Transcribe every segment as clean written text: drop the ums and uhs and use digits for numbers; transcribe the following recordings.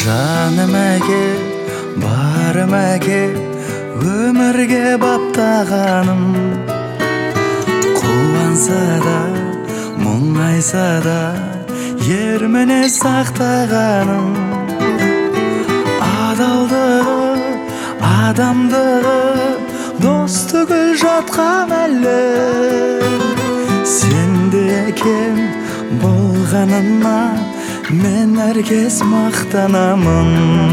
Жаным әке, барым әке, өмірге баптағаным. Қуанса да, мұңайса да, ерміне сақтағаным. Адалдығы, адамдығы, достығы жатқан әлі. Сенде әкем болғанына мен әркез мақтанамын.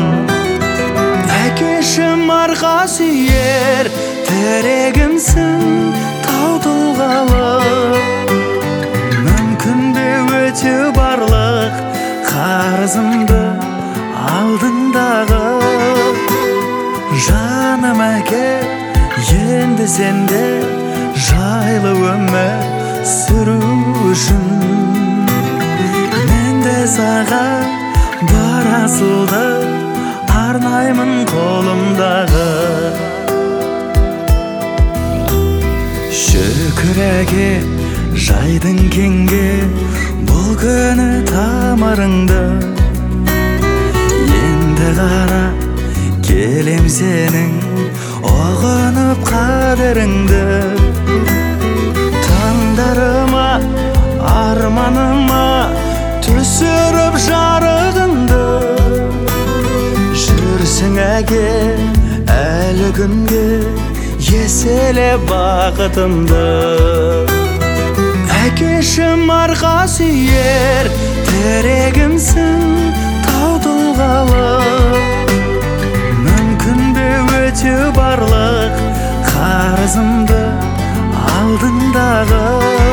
Әкешім арқа сүйер тірегімсің, тау тұлғалы. Мүмкін бе өтеу барлық қарызымды алдындағы. Жаным әке, енді сенде жайлы өмір сүру үшін мен де саған бар асылды арнаймын қолымдағы. Шүкір әке, жайдың кеңге бұл күні тамырыңды. Енді қара келем сенің оғынып қадіріңді. Таңдарыма, арманыма түсіріп жарығыңды. Жүрсің әке әлі күнге еселе бақытымды. Әкешім арқа сүйер тірегімсің, тау тұлғалы. Мүмкін бе өтеу барлық қарызымды алдындағы.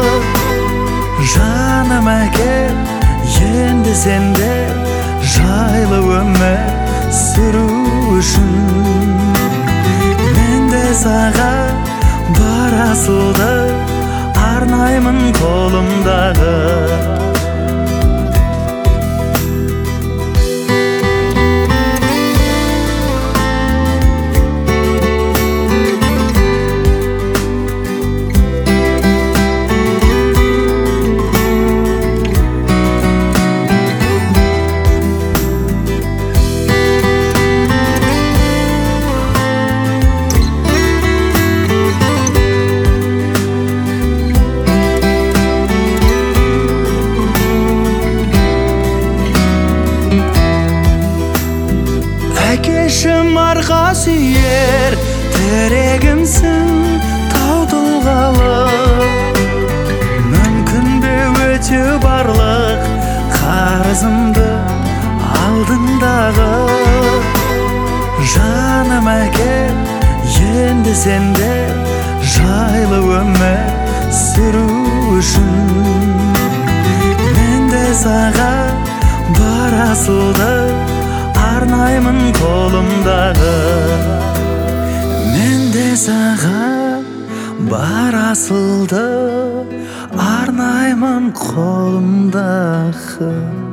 Жаным әке, енді сенде жайлы өмір сүру үшін мен де саған бар асылды арнаймын қолымдағы. Әкешім арқа сүйер тірегімсің, тау тұлғалы. Мүмкін бе өтеу барлық қарызымды алдындағы. Жаным әке, енді сенде жайлы өмір сүру үшін мен де саған бар асылды арнаймын қолымдағы. Мен де саған бар асылды арнаймын қолымдағы.